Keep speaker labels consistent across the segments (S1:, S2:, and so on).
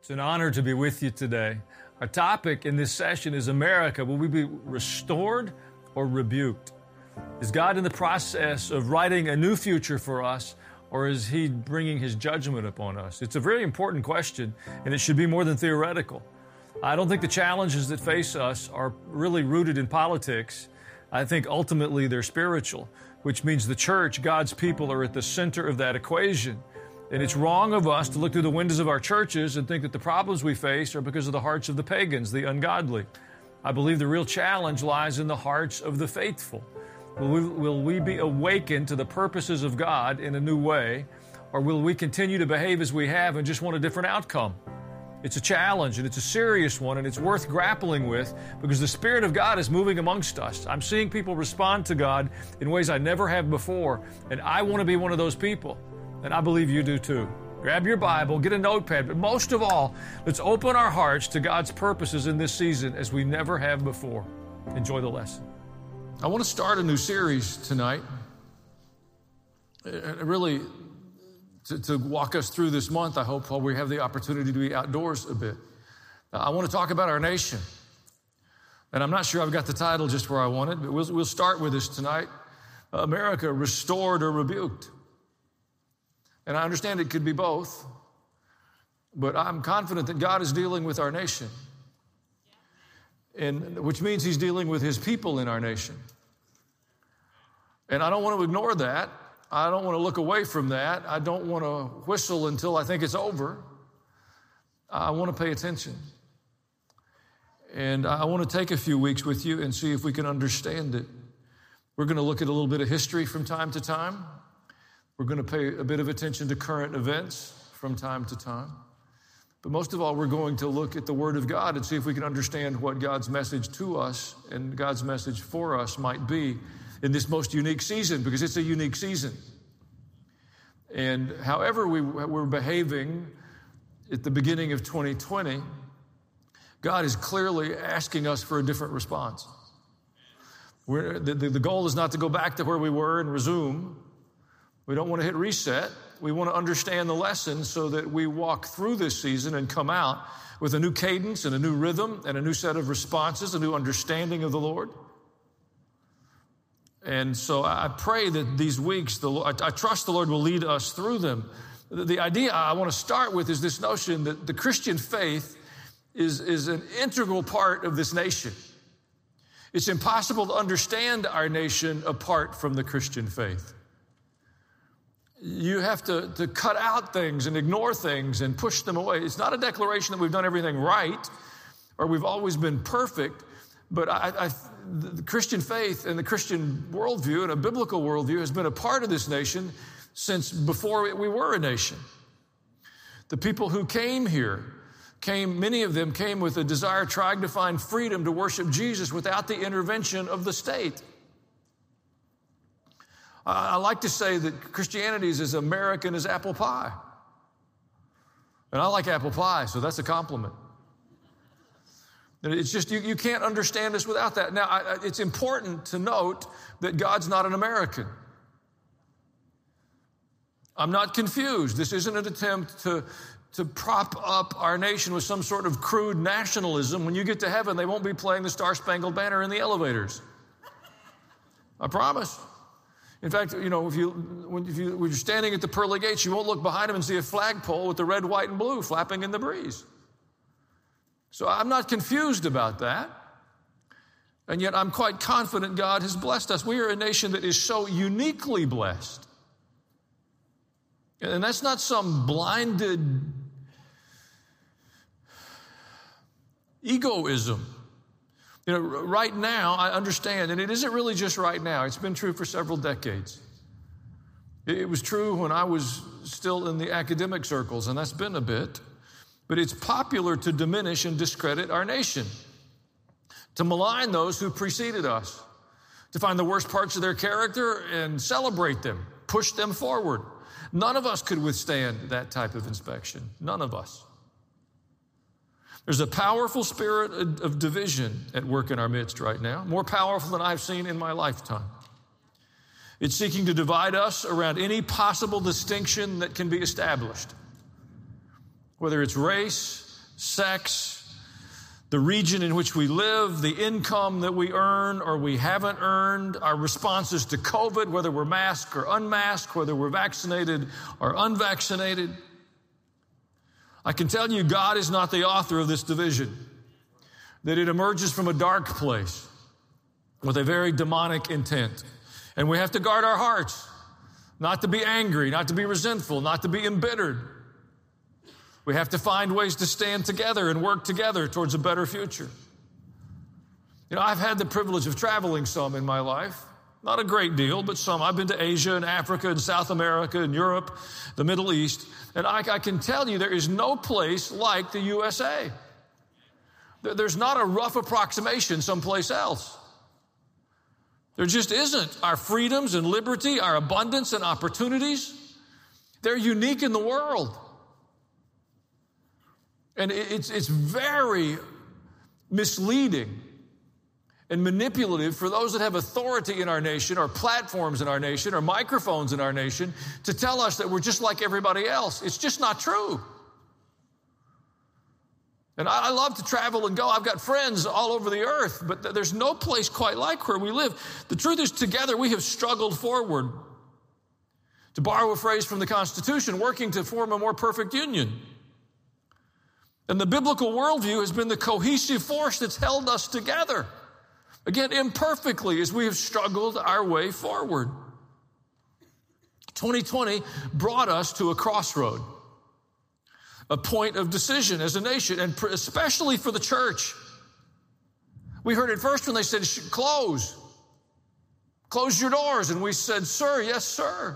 S1: It's an honor to be with you today. Our topic in this session is America. Will we be restored or rebuked? Is God in the process of writing a new future for us, or is He bringing His judgment upon us? It's a very important question, and it should be more than theoretical. I don't think the challenges that face us are really rooted in politics. I think ultimately they're spiritual, which means the church, God's people, are at the center of that equation. And it's wrong of us to look through the windows of our churches and think that the problems we face are because of the hearts of the pagans, the ungodly. I believe the real challenge lies in the hearts of the faithful. Will we be awakened to the purposes of God in a new way, or will we continue to behave as we have and just want a different outcome? It's a challenge, and it's a serious one, and it's worth grappling with because the Spirit of God is moving amongst us. I'm seeing people respond to God in ways I never have before, and I want to be one of those people. And I believe you do too. Grab your Bible, get a notepad, but most of all, let's open our hearts to God's purposes in this season as we never have before. Enjoy the lesson. I want to start a new series tonight, really to walk us through this month, I hope, while we have the opportunity to be outdoors a bit. I want to talk about our nation. And I'm not sure I've got the title just where I want it, but we'll start with this tonight. America, restored or rebuked. And I understand it could be both, but I'm confident that God is dealing with our nation, and which means He's dealing with His people in our nation. And I don't want to ignore that. I don't want to look away from that. I don't want to whistle until I think it's over. I want to pay attention. And I want to take a few weeks with you and see if we can understand it. We're going to look at a little bit of history from time to time. We're going to pay a bit of attention to current events from time to time. But most of all, we're going to look at the Word of God and see if we can understand what God's message to us and God's message for us might be in this most unique season, because it's a unique season. And however we're behaving at the beginning of 2020, God is clearly asking us for a different response. The goal is not to go back to where we were and resume. We don't want to hit reset. We want to understand the lesson so that we walk through this season and come out with a new cadence and a new rhythm and a new set of responses, a new understanding of the Lord. And so I pray that these weeks, I trust the Lord will lead us through them. The idea I want to start with is this notion that the Christian faith is an integral part of this nation. It's impossible to understand our nation apart from the Christian faith. You have to cut out things and ignore things and push them away. It's not a declaration that we've done everything right or we've always been perfect, but the Christian faith and the Christian worldview and a biblical worldview has been a part of this nation since before we were a nation. The people who came here, many of them came with a desire trying to find freedom to worship Jesus without the intervention of the state. I like to say that Christianity is as American as apple pie. And I like apple pie, so that's a compliment. It's just, you can't understand us without that. Now, it's important to note that God's not an American. I'm not confused. This isn't an attempt to prop up our nation with some sort of crude nationalism. When you get to heaven, they won't be playing the Star-Spangled Banner in the elevators. I promise. In fact, when you're standing at the pearly gates, you won't look behind him and see a flagpole with the red, white, and blue flapping in the breeze. So I'm not confused about that. And yet I'm quite confident God has blessed us. We are a nation that is so uniquely blessed. And that's not some blinded egoism. Right now, I understand, and it isn't really just right now. It's been true for several decades. It was true when I was still in the academic circles, and that's been a bit. But it's popular to diminish and discredit our nation, to malign those who preceded us, to find the worst parts of their character and celebrate them, push them forward. None of us could withstand that type of inspection. None of us. There's a powerful spirit of division at work in our midst right now, more powerful than I've seen in my lifetime. It's seeking to divide us around any possible distinction that can be established, whether it's race, sex, the region in which we live, the income that we earn or we haven't earned, our responses to COVID, whether we're masked or unmasked, whether we're vaccinated or unvaccinated. I can tell you God is not the author of this division, that it emerges from a dark place with a very demonic intent. And we have to guard our hearts, not to be angry, not to be resentful, not to be embittered. We have to find ways to stand together and work together towards a better future. You know, I've had the privilege of traveling some in my life. Not a great deal, but some. I've been to Asia and Africa and South America and Europe, the Middle East. And I can tell you there is no place like the USA. There's not a rough approximation someplace else. There just isn't. Our freedoms and liberty, our abundance and opportunities, they're unique in the world. And it's very misleading and manipulative for those that have authority in our nation or platforms in our nation or microphones in our nation to tell us that we're just like everybody else. It's just not true. And I love to travel and go. I've got friends all over the earth, but there's no place quite like where we live. The truth is, together we have struggled forward. To borrow a phrase from the Constitution, working to form a more perfect union. And the biblical worldview has been the cohesive force that's held us together. Again, imperfectly, as we have struggled our way forward. 2020 brought us to a crossroad, a point of decision as a nation, and especially for the church. We heard it first when they said, close your doors. And we said, sir, yes, sir.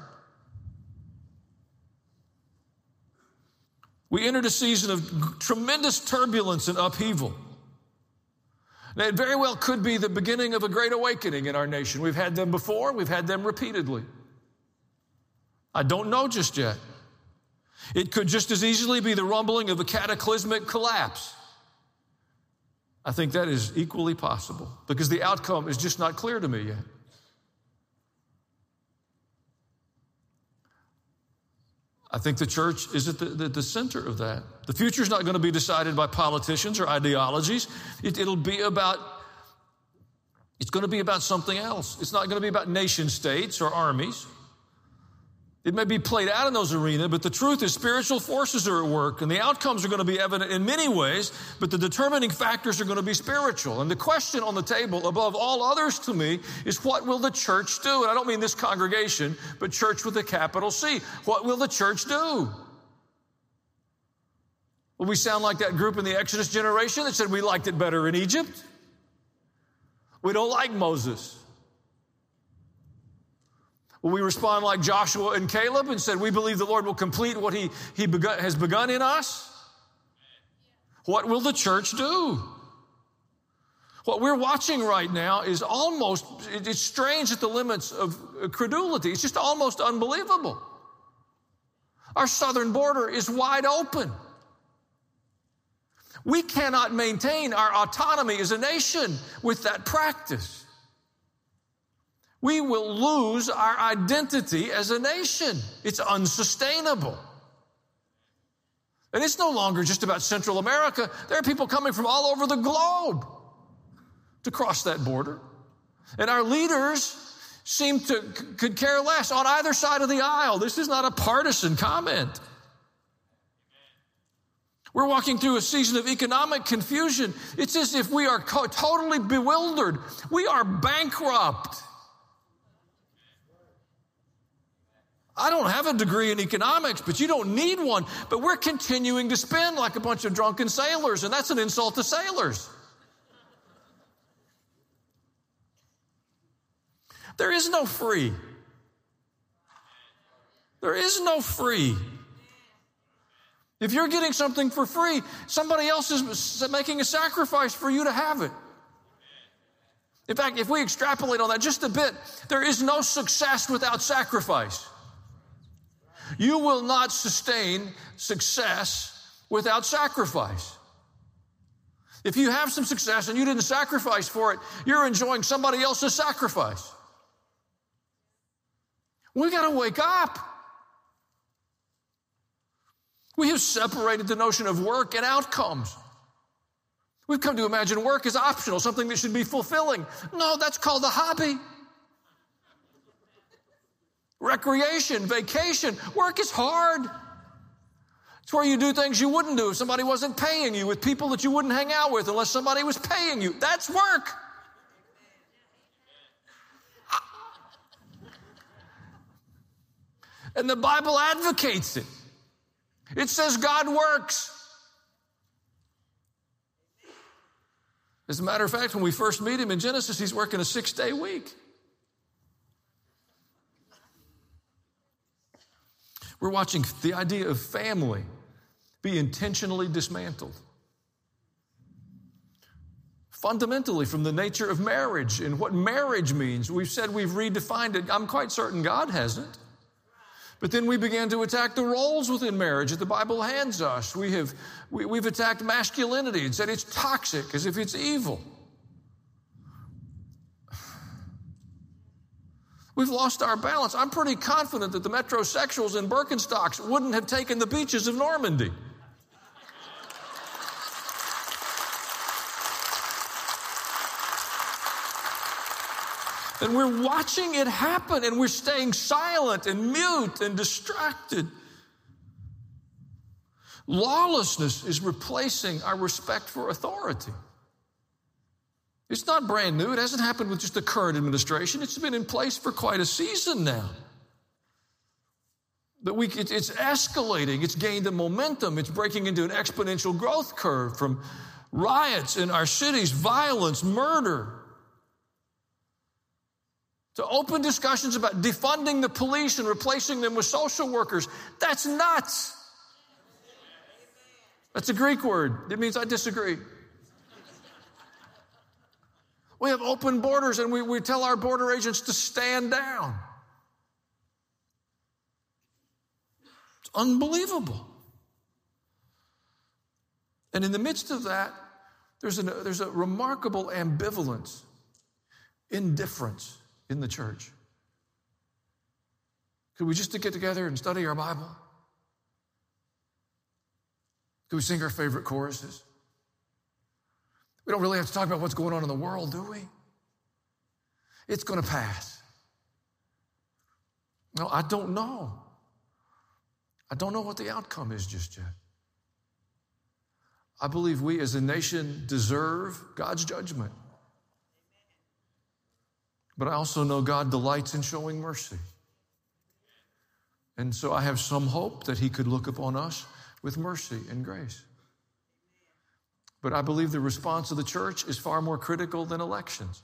S1: We entered a season of tremendous turbulence and upheaval. Now, it very well could be the beginning of a great awakening in our nation. We've had them before. We've had them repeatedly. I don't know just yet. It could just as easily be the rumbling of a cataclysmic collapse. I think that is equally possible because the outcome is just not clear to me yet. I think the church is at the center of that. The future is not going to be decided by politicians or ideologies. It's going to be about something else. It's not going to be about nation states or armies. It may be played out in those arenas, but the truth is spiritual forces are at work, and the outcomes are going to be evident in many ways, but the determining factors are going to be spiritual. And the question on the table, above all others to me, is what will the church do? And I don't mean this congregation, but church with a capital C. What will the church do? Will we sound like that group in the Exodus generation that said we liked it better in Egypt? We don't like Moses. Will we respond like Joshua and Caleb and said, we believe the Lord will complete what he has begun in us? What will the church do? What we're watching right now is it's strange at the limits of credulity. It's just almost unbelievable. Our southern border is wide open. We cannot maintain our autonomy as a nation with that practice. We will lose our identity as a nation. It's unsustainable. And it's no longer just about Central America. There are people coming from all over the globe to cross that border. And our leaders could care less on either side of the aisle. This is not a partisan comment. We're walking through a season of economic confusion. It's as if we are totally bewildered. We are bankrupt. I don't have a degree in economics, but you don't need one. But we're continuing to spend like a bunch of drunken sailors, and that's an insult to sailors. There is no free. There is no free. If you're getting something for free, somebody else is making a sacrifice for you to have it. In fact, if we extrapolate on that just a bit, there is no success without sacrifice. You will not sustain success without sacrifice. If you have some success and you didn't sacrifice for it, you're enjoying somebody else's sacrifice. We got to wake up. We have separated the notion of work and outcomes. We've come to imagine work as optional, something that should be fulfilling. No, that's called a hobby. Recreation, vacation, work is hard. It's where you do things you wouldn't do if somebody wasn't paying you, with people that you wouldn't hang out with unless somebody was paying you. That's work. And the Bible advocates it. It says God works. As a matter of fact, when we first meet him in Genesis, he's working a 6-day week. We're watching the idea of family be intentionally dismantled. Fundamentally, from the nature of marriage and what marriage means, we've said we've redefined it. I'm quite certain God hasn't. But then we began to attack the roles within marriage that the Bible hands us. We've attacked masculinity and said it's toxic, as if it's evil. We've lost our balance. I'm pretty confident that the metrosexuals in Birkenstocks wouldn't have taken the beaches of Normandy. And we're watching it happen, and we're staying silent and mute and distracted. Lawlessness is replacing our respect for authority. It's not brand new. It hasn't happened with just the current administration. It's been in place for quite a season now. It's escalating. It's gained a momentum. It's breaking into an exponential growth curve, from riots in our cities, violence, murder, to open discussions about defunding the police and replacing them with social workers. That's nuts. That's a Greek word. It means I disagree. We have open borders, and we tell our border agents to stand down. It's unbelievable. And in the midst of that, there's a remarkable ambivalence, indifference in the church. Could we just get together and study our Bible? Could we sing our favorite choruses? We don't really have to talk about what's going on in the world, do we? It's going to pass. No, I don't know. I don't know what the outcome is just yet. I believe we as a nation deserve God's judgment. But I also know God delights in showing mercy. And so I have some hope that he could look upon us with mercy and grace. But I believe the response of the church is far more critical than elections.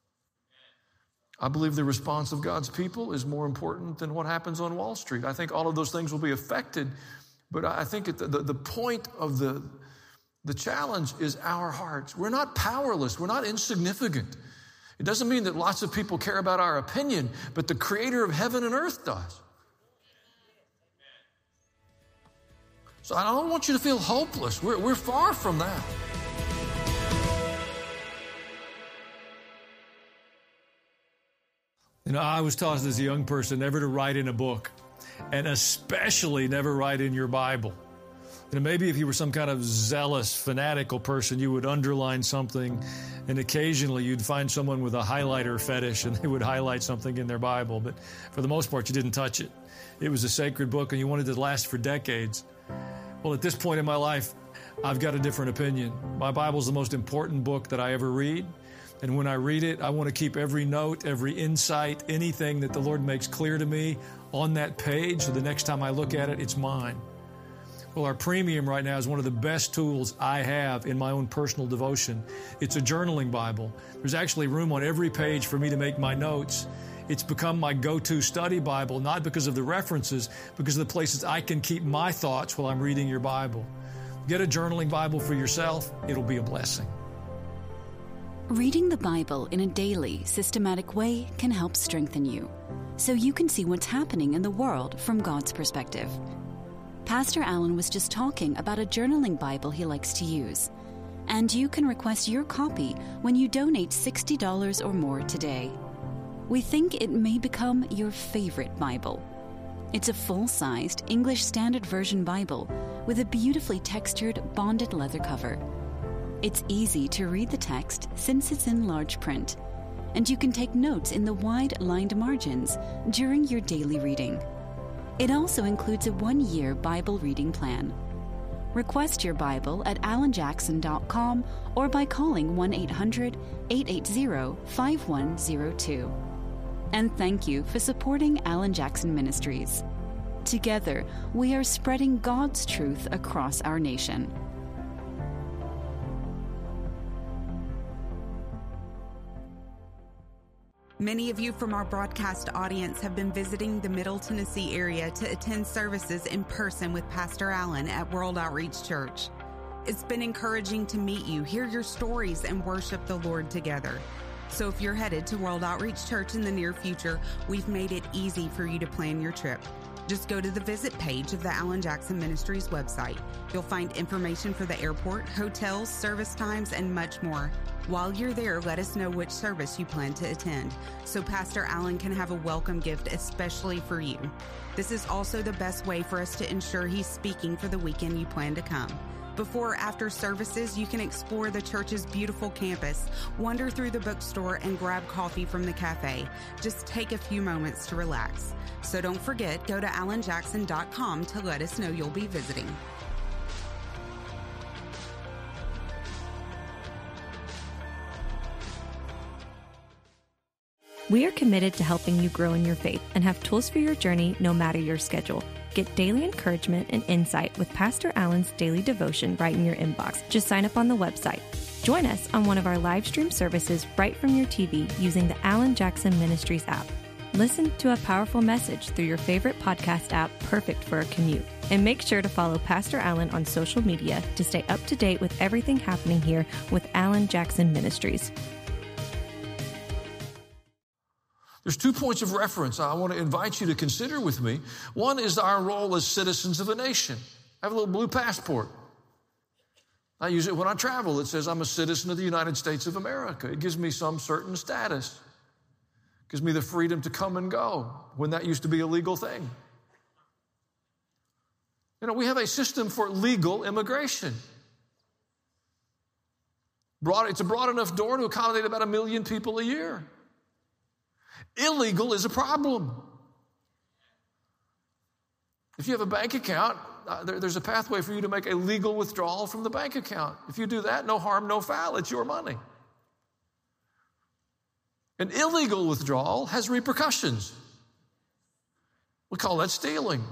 S1: I believe the response of God's people is more important than what happens on Wall Street. I think all of those things will be affected, but I think the point of the challenge is our hearts. We're not powerless. We're not insignificant. It doesn't mean that lots of people care about our opinion, but the creator of heaven and earth does. So I don't want you to feel hopeless. We're far from that. You know, I was taught as a young person never to write in a book, and especially never write in your Bible. You know, maybe if you were some kind of zealous, fanatical person, you would underline something, and occasionally you'd find someone with a highlighter fetish, and they would highlight something in their Bible. But for the most part, you didn't touch it. It was a sacred book, and you wanted it to last for decades. Well, at this point in my life, I've got a different opinion. My Bible is the most important book that I ever read. And when I read it, I want to keep every note, every insight, anything that the Lord makes clear to me on that page, so the next time I look at it, it's mine. Well, our premium right now is one of the best tools I have in my own personal devotion. It's a journaling Bible. There's actually room on every page for me to make my notes. It's become my go-to study Bible, not because of the references, because of the places I can keep my thoughts while I'm reading your Bible. Get a journaling Bible for yourself. It'll be a blessing.
S2: Reading the Bible in a daily, systematic way can help strengthen you, so you can see what's happening in the world from God's perspective. Pastor Allen was just talking about a journaling Bible he likes to use, and you can request your copy when you donate $60 or more today. We think it may become your favorite Bible. It's a full-sized English Standard Version Bible with a beautifully textured bonded leather cover. It's easy to read the text since it's in large print, and you can take notes in the wide lined margins during your daily reading. It also includes a 1-year Bible reading plan. Request your Bible at alanjackson.com or by calling 1-800-880-5102. And thank you for supporting Alan Jackson Ministries. Together, we are spreading God's truth across our nation.
S3: Many of you from our broadcast audience have been visiting the Middle Tennessee area to attend services in person with Pastor Allen at World Outreach Church. It's been encouraging to meet you, hear your stories, and worship the Lord together. So if you're headed to World Outreach Church in the near future, we've made it easy for you to plan your trip. Just go to the visit page of the Alan Jackson Ministries website. You'll find information for the airport, hotels, service times, and much more. While you're there, let us know which service you plan to attend, so Pastor Allen can have a welcome gift especially for you. This is also the best way for us to ensure he's speaking for the weekend you plan to come. Before or after services, you can explore the church's beautiful campus, wander through the bookstore, and grab coffee from the cafe. Just take a few moments to relax. So don't forget, go to alanjackson.com to let us know you'll be visiting.
S4: We are committed to helping you grow in your faith and have tools for your journey no matter your schedule. Get daily encouragement and insight with Pastor Allen's daily devotion right in your inbox. Just sign up on the website. Join us on one of our live stream services right from your TV using the Alan Jackson Ministries app. Listen to a powerful message through your favorite podcast app, perfect for a commute. And make sure to follow Pastor Allen on social media to stay up to date with everything happening here with Alan Jackson Ministries.
S1: There's 2 points of reference I want to invite you to consider with me. One is our role as citizens of a nation. I have a little blue passport. I use it when I travel. It says I'm a citizen of the United States of America. It gives me some certain status. It gives me the freedom to come and go when that used to be a legal thing. You know, we have a system for legal immigration. It's a broad enough door to accommodate about 1 million people a year. Illegal is a problem. If you have a bank account, there's a pathway for you to make a legal withdrawal from the bank account. If you do that, no harm, no foul. It's your money. An illegal withdrawal has repercussions. We call that stealing.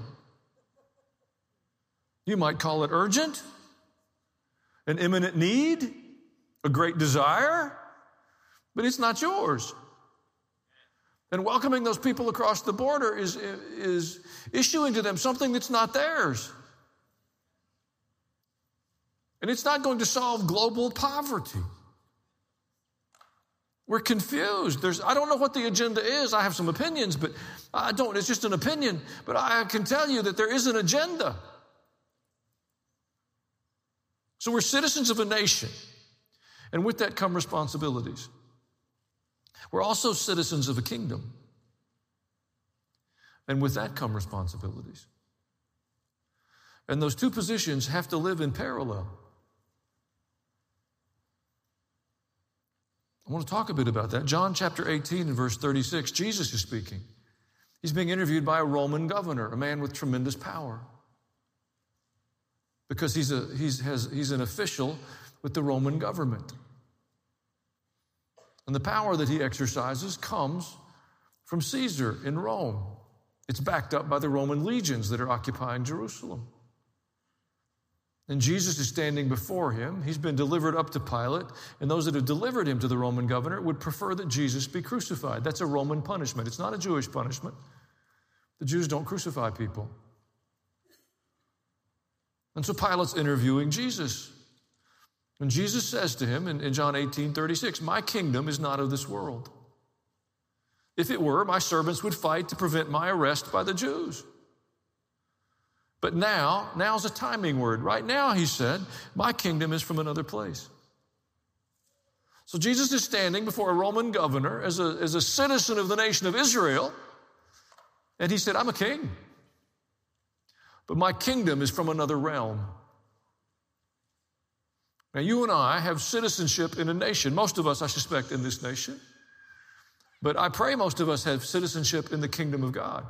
S1: You might call it urgent, an imminent need, a great desire, but it's not yours. And welcoming those people across the border is issuing to them something that's not theirs. And it's not going to solve global poverty. We're confused. I don't know what the agenda is. I have some opinions, but I don't. It's just an opinion. But I can tell you that there is an agenda. So we're citizens of a nation. And with that come responsibilities. We're also citizens of a kingdom. And with that come responsibilities. And those two positions have to live in parallel. I want to talk a bit about that. John chapter 18 and verse 36, Jesus is speaking. He's being interviewed by a Roman governor, a man with tremendous power. Because he's an official with the Roman government. And the power that he exercises comes from Caesar in Rome. It's backed up by the Roman legions that are occupying Jerusalem. And Jesus is standing before him. He's been delivered up to Pilate, and those that have delivered him to the Roman governor would prefer that Jesus be crucified. That's a Roman punishment. It's not a Jewish punishment. The Jews don't crucify people. And so Pilate's interviewing Jesus. And Jesus says to him in John 18:36, "My kingdom is not of this world. If it were, my servants would fight to prevent my arrest by the Jews. But now's a timing word. Right now, he said, my kingdom is from another place." So Jesus is standing before a Roman governor as a citizen of the nation of Israel. And he said, I'm a king. but my kingdom is from another realm. Now, you and I have citizenship in a nation. Most of us, I suspect, in this nation. But I pray most of us have citizenship in the kingdom of God.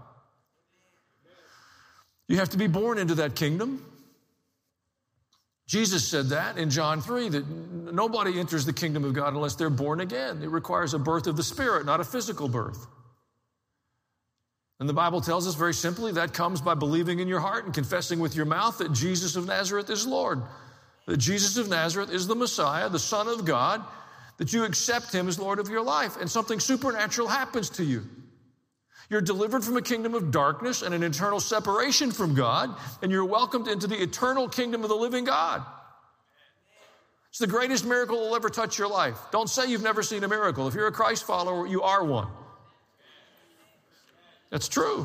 S1: You have to be born into that kingdom. Jesus said that in John 3, that nobody enters the kingdom of God unless they're born again. It requires a birth of the Spirit, not a physical birth. And the Bible tells us very simply that comes by believing in your heart and confessing with your mouth that Jesus of Nazareth is Lord. That Jesus of Nazareth is the Messiah, the Son of God, that you accept him as Lord of your life, and something supernatural happens to you. You're delivered from a kingdom of darkness and an eternal separation from God, and you're welcomed into the eternal kingdom of the living God. It's the greatest miracle that will ever touch your life. Don't say you've never seen a miracle. If you're a Christ follower, you are one. That's true.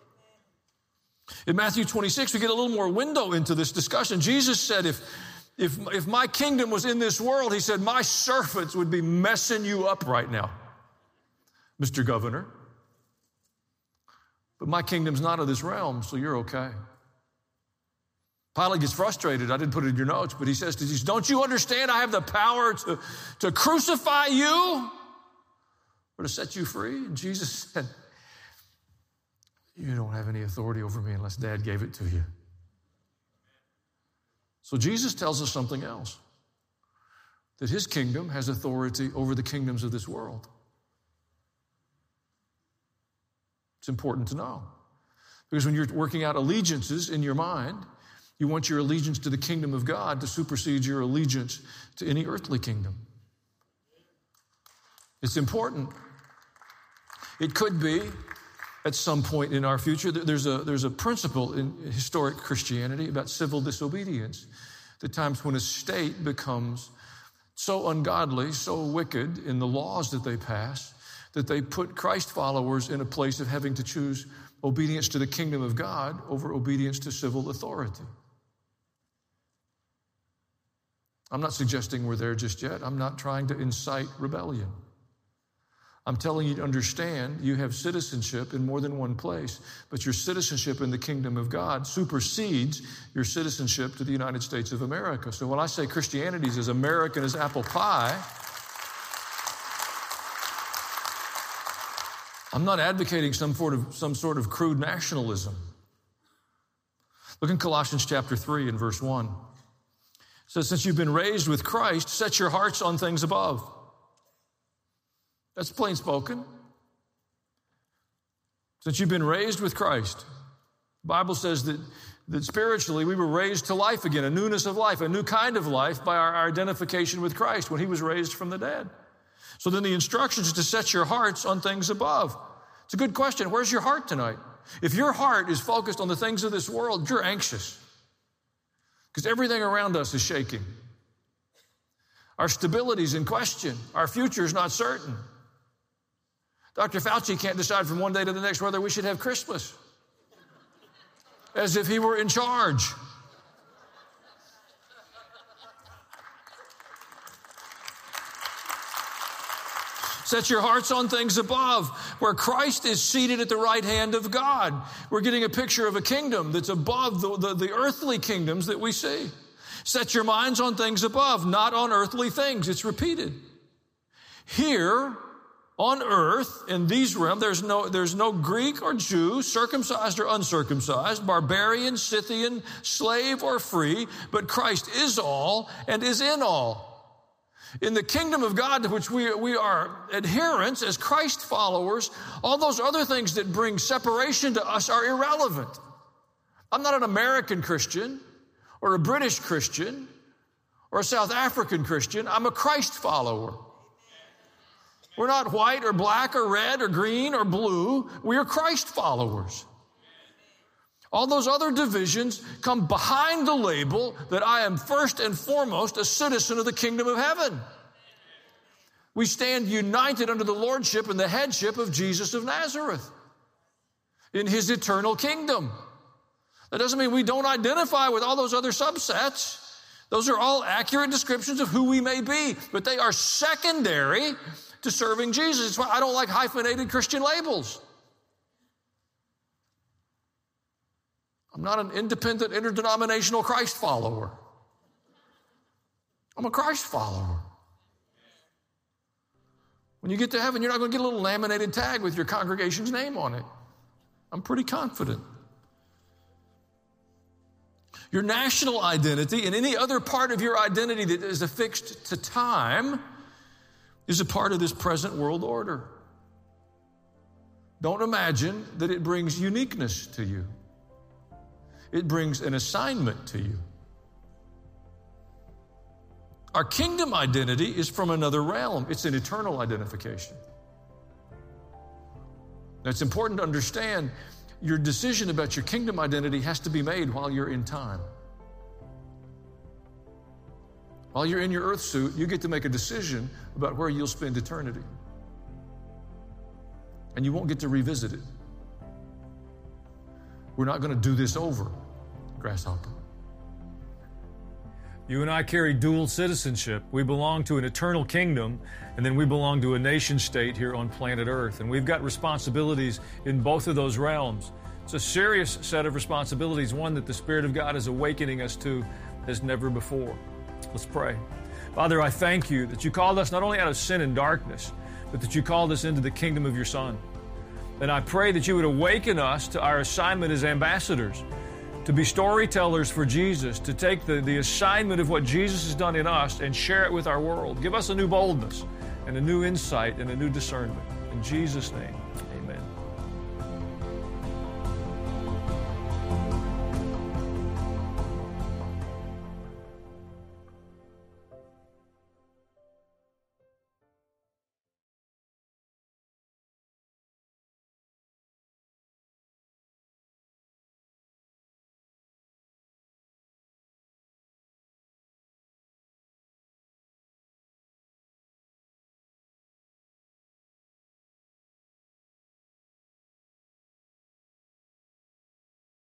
S1: In Matthew 26, we get a little more window into this discussion. Jesus said, if my kingdom was in this world, he said, my servants would be messing you up right now, Mr. Governor. But my kingdom's not of this realm, so you're okay. Pilate gets frustrated. I didn't put it in your notes, but he says to Jesus, don't you understand I have the power to crucify you or to set you free? And Jesus said, you don't have any authority over me unless Dad gave it to you. So Jesus tells us something else, that his kingdom has authority over the kingdoms of this world. It's important to know. Because when you're working out allegiances in your mind, you want your allegiance to the kingdom of God to supersede your allegiance to any earthly kingdom. It's important. It could be at some point in our future. There's a principle in historic Christianity about civil disobedience. The times when a state becomes so ungodly, so wicked in the laws that they pass, that they put Christ followers in a place of having to choose obedience to the kingdom of God over obedience to civil authority. I'm not suggesting we're there just yet. I'm not trying to incite rebellion. I'm telling you to understand you have citizenship in more than one place, but your citizenship in the kingdom of God supersedes your citizenship to the United States of America. So when I say Christianity is as American as apple pie, I'm not advocating some sort of crude nationalism. Look in Colossians chapter 3 and verse 1. It says, since you've been raised with Christ, set your hearts on things above. That's plain spoken. Since you've been raised with Christ, the Bible says that spiritually we were raised to life again, a newness of life, a new kind of life by our identification with Christ when he was raised from the dead. So then the instruction is to set your hearts on things above. It's a good question. Where's your heart tonight? If your heart is focused on the things of this world, you're anxious because everything around us is shaking. Our stability is in question. Our future is not certain. Dr. Fauci can't decide from one day to the next whether we should have Christmas, as if he were in charge. Set your hearts on things above, where Christ is seated at the right hand of God. We're getting a picture of a kingdom that's above the earthly kingdoms that we see. Set your minds on things above, not on earthly things. It's repeated. Here on earth, in these realms, there's no Greek or Jew, circumcised or uncircumcised, barbarian, Scythian, slave or free, but Christ is all and is in all. In the kingdom of God to which we are adherents as Christ followers, all those other things that bring separation to us are irrelevant. I'm not an American Christian or a British Christian or a South African Christian. I'm a Christ follower. We're not white or black or red or green or blue. We are Christ followers. All those other divisions come behind the label that I am first and foremost a citizen of the kingdom of heaven. We stand united under the lordship and the headship of Jesus of Nazareth in his eternal kingdom. That doesn't mean we don't identify with all those other subsets. Those are all accurate descriptions of who we may be, but they are secondary to serving Jesus. It's why I don't like hyphenated Christian labels.
S5: I'm not an independent, interdenominational Christ follower. I'm a Christ follower. When you get to heaven, you're not going to get a little laminated tag with your congregation's name on it. I'm pretty confident. Your national identity and any other part of your identity that is affixed to time is a part of this present world order. Don't imagine that it brings uniqueness to you. It brings an assignment to you. Our kingdom identity is from another realm. It's an eternal identification. Now, it's important to understand your decision about your kingdom identity has to be made while you're in time. While you're in your earth suit, you get to make a decision about where you'll spend eternity. And you won't get to revisit it. We're not going to do this over, Grasshopper.
S1: You and I carry dual citizenship. We belong to an eternal kingdom, and then we belong to a nation state here on planet Earth. And we've got responsibilities in both of those realms. It's a serious set of responsibilities, one that the Spirit of God is awakening us to as never before. Let's pray. Father, I thank you that you called us not only out of sin and darkness, but that you called us into the kingdom of your Son. And I pray that you would awaken us to our assignment as ambassadors, to be storytellers for Jesus, to take the assignment of what Jesus has done in us and share it with our world. Give us a new boldness and a new insight and a new discernment. In Jesus' name.